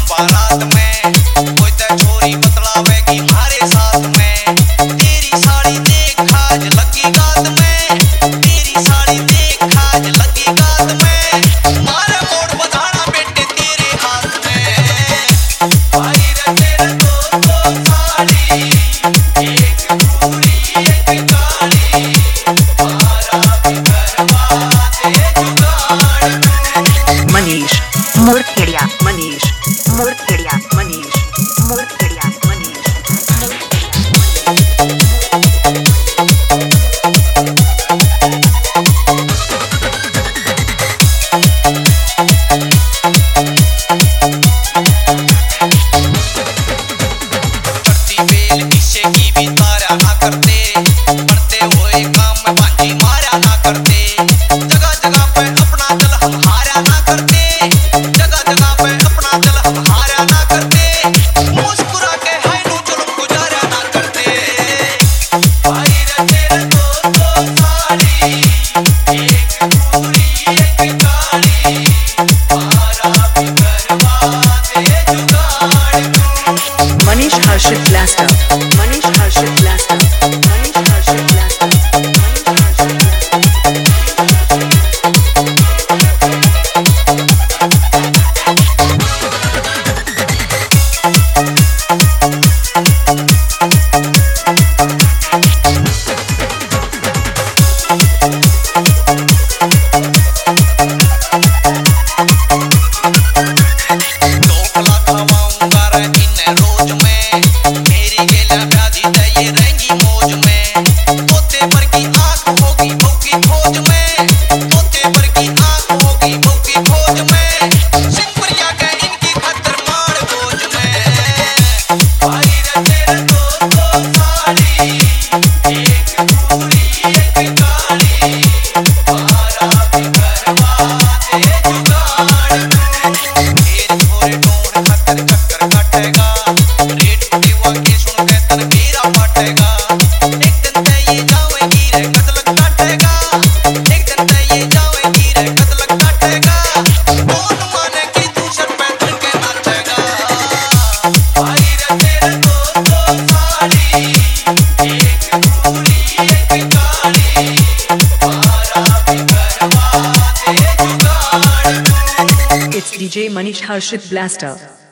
बारात में कोई तो छोरी बतलावेगी हमारे साथ में। तेरी साड़ी देख आज लगी गात में, तेरी साड़ी देख आज लगी गात में। मारे मोड़ बधाना बेटे तेरे हाथ में। भाई रे तेरे दो साड़ी, एक पूरी एक काली, मारा भी करवा दे जुगाड़ तू। मनीष मुरखेड़िया, मनीष मुरखेड़िया, मनीष मुरखेड़िया, मनीष। चढ़ती बेल किसे की भी तारा ना करते, बढ़ते हुए काम में बाजी मारा ना करते। जगह जगह पे अपना दिल हम हारा ना करते, जगह जगह पे अपना दिल हम हारा ना करते। मुस्कुरा के है नू जुल्म गुजारा ना करते। भाई रे तेरे दो साड़ी, एक पूरी एक काली, मारा भी करवा दे जुगाड़ तू। Manish Harshit blaster, Manish Harshit blaster, Manish Harshit blaster, Manish Harshit रोज में मेरी गेला प्याजी ये रहेंगी मौज में। तोते पर की आंख होगी बहू की खोज में, तोते पर की आंख होगी बहू की खोज में। सिंपरिया के इनकी खतर मार बोझ में। भाई रे तेरे दो साड़ी, एक पूरी एक काली, मारा भी करवा दे जुगाड़ तू। तेरे थोड़े टोन खतर चक्कर काटेगा, रेट पटेवा के सुन के तन मेरा फाटेगा। एक दिन ते ये जावेगी रे कतल काटेगा, एक दिन ते ये जावेगी रे कतल काटेगा। कौन माने कि तू सर पे धर के नाचेगा। भाई रे तेरे दो साड़ी, एक पूरी एक काली, मारा भी करवा दे जुगाड़ तू। It's DJ Manish Harshit Blaster.